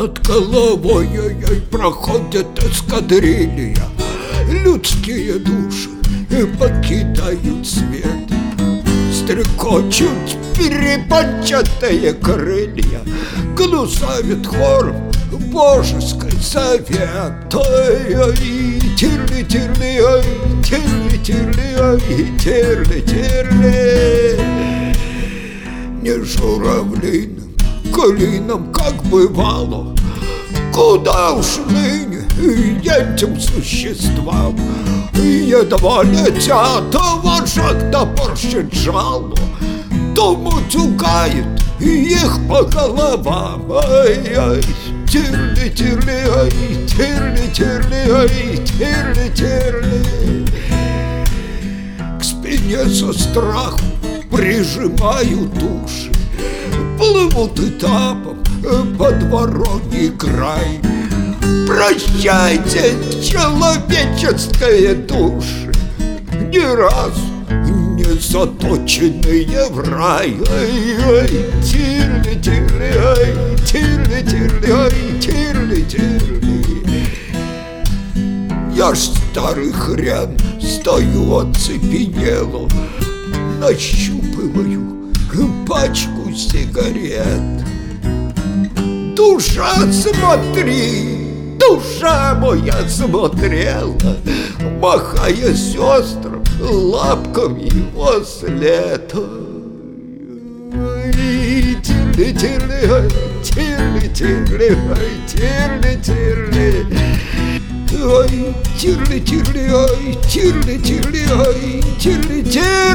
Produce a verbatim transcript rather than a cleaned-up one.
Над головой ой-ой проходят эскадрилья. Людские души покидают свет, стрекочут перепончатые крылья, гнусавит хором божеский совет. Ой-ой, тирли-тирли, ой, тирли-тирли, ой, тирли-тирли. Не журавлиным клином, как бывало, куда уж ныне этим существам. Едва летят, вожак топорщит жало, дом утюгает их по головам. Ай-ай, тирли-тирли, ай, тирли-тирли, ай, тирли-тирли. К спине со страху прижимаю души, плывут этапом под Вороний край. Прощайте, человеческие души, ни разу не заточенные в рай. Ай-ай, тирли-тирли, ай, тирли-тирли, ай, тирли-тирли. Я ж старый хрен, стою оцепенело, нащупываю пачку сигарет. Душа, смотри! Душа моя смотрела, махая сестрам лапками во след. Тирли-тирли, ай, тирли-тирли, ай, тирли-тирли. Ай, тирли-тирли, ай, тирли-тирли, ай, тирли-тирли.